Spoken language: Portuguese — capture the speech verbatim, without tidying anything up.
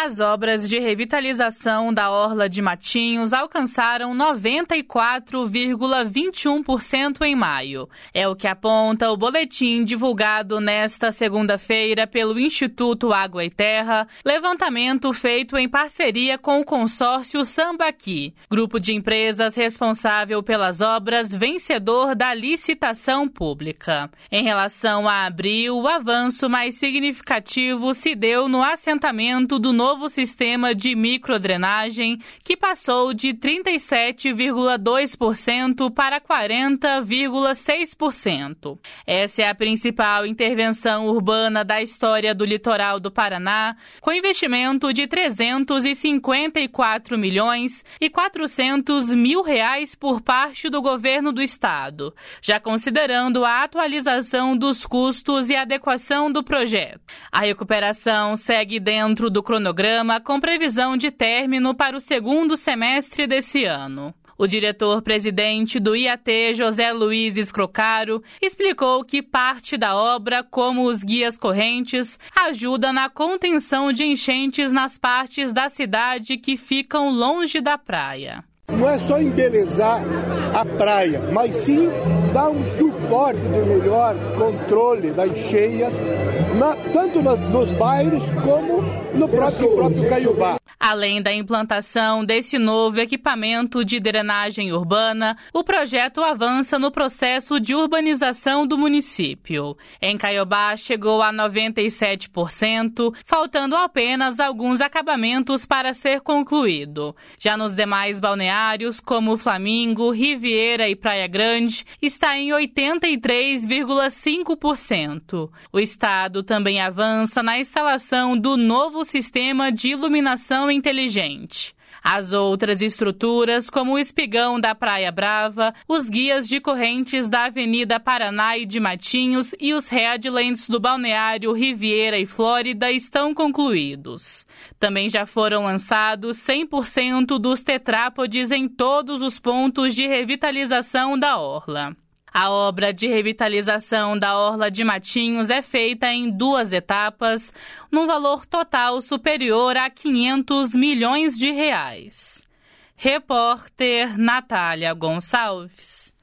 As obras de revitalização da Orla de Matinhos alcançaram noventa e quatro vírgula vinte e um por cento em maio. É o que aponta o boletim divulgado nesta segunda-feira pelo Instituto Água e Terra, levantamento feito em parceria com o consórcio Sambaqui, grupo de empresas responsável pelas obras vencedor da licitação pública. Em relação a abril, o avanço mais significativo se deu no assentamento do novo novo sistema de microdrenagem, que passou de trinta e sete vírgula dois por cento para quarenta vírgula seis por cento. Essa é a principal intervenção urbana da história do litoral do Paraná, com investimento de trezentos e cinquenta e quatro milhões e quatrocentos mil reais por parte do governo do estado, já considerando a atualização dos custos e adequação do projeto. A recuperação segue dentro do cronograma com previsão de término para o segundo semestre desse ano. O diretor-presidente do I A T, José Luiz Escrocaro, explicou que parte da obra, como os guias correntes, ajuda na contenção de enchentes nas partes da cidade que ficam longe da praia. Não é só embelezar a praia, mas sim dar um suporte de melhor controle das cheias, na, tanto na, nos bairros como no próprio, próprio Caiobá. Além da implantação desse novo equipamento de drenagem urbana, o projeto avança no processo de urbanização do município. Em Caiobá chegou a noventa e sete por cento, faltando apenas alguns acabamentos para ser concluído. Já nos demais balneários, como Flamingo, Riviera e Praia Grande, está em oitenta e três vírgula cinco por cento. O estado também avança na instalação do novo sistema de iluminação inteligente. As outras estruturas, como o espigão da Praia Brava, os guias de correntes da Avenida Paraná e de Matinhos e os headlands do balneário Riviera e Flórida estão concluídos. Também já foram lançados cem por cento dos tetrápodes em todos os pontos de revitalização da orla. A obra de revitalização da Orla de Matinhos é feita em duas etapas, num valor total superior a quinhentos milhões de reais. Repórter Natália Gonçalves.